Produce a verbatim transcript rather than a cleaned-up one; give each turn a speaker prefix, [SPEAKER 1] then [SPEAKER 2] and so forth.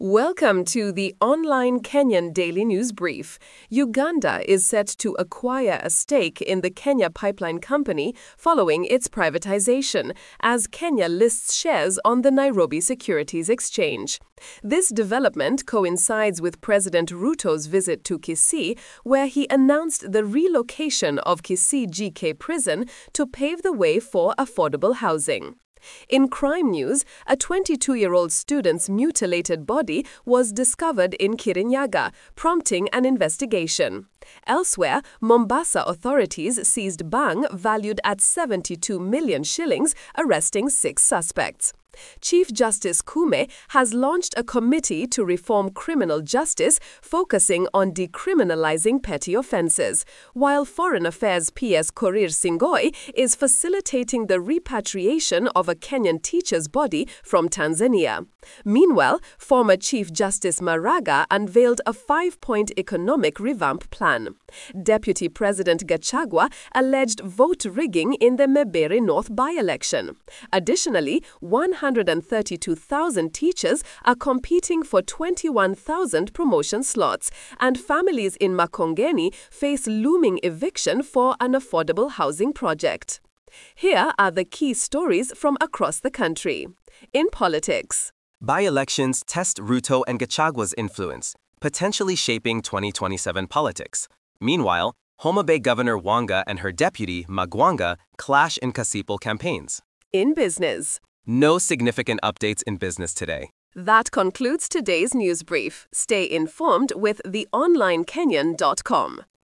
[SPEAKER 1] Welcome to the online Kenyan Daily News Brief. Uganda is set to acquire a stake in the Kenya Pipeline Company following its privatization, as Kenya lists shares on the Nairobi Securities Exchange. This development coincides with President Ruto's visit to Kisii, where he announced the relocation of Kisii G K Prison to pave the way for affordable housing. In crime news, a twenty-two-year-old student's mutilated body was discovered in Kirinyaga, prompting an investigation. Elsewhere, Mombasa authorities seized bhang valued at seventy-two million shillings, arresting six suspects. Chief Justice Kume has launched a committee to reform criminal justice, focusing on decriminalizing petty offenses, while Foreign Affairs P S Korir Singoi is facilitating the repatriation of a Kenyan teacher's body from Tanzania. Meanwhile, former Chief Justice Maraga unveiled a five-point economic revamp plan. Deputy President Gachagua alleged vote rigging in the Mebere North by-election. Additionally, one hundred thirty-two thousand teachers are competing for twenty-one thousand promotion slots, and families in Makongeni face looming eviction for an affordable housing project. Here are the key stories from across the country. In politics,
[SPEAKER 2] by-elections test Ruto and Gachagua's influence, potentially shaping twenty twenty-seven politics. Meanwhile, Homa Bay Governor Wanga and her deputy, Magwanga, clash in Kasipul campaigns.
[SPEAKER 1] In business,
[SPEAKER 2] no significant updates in business today.
[SPEAKER 1] That concludes today's news brief. Stay informed with the online kenyan dot com.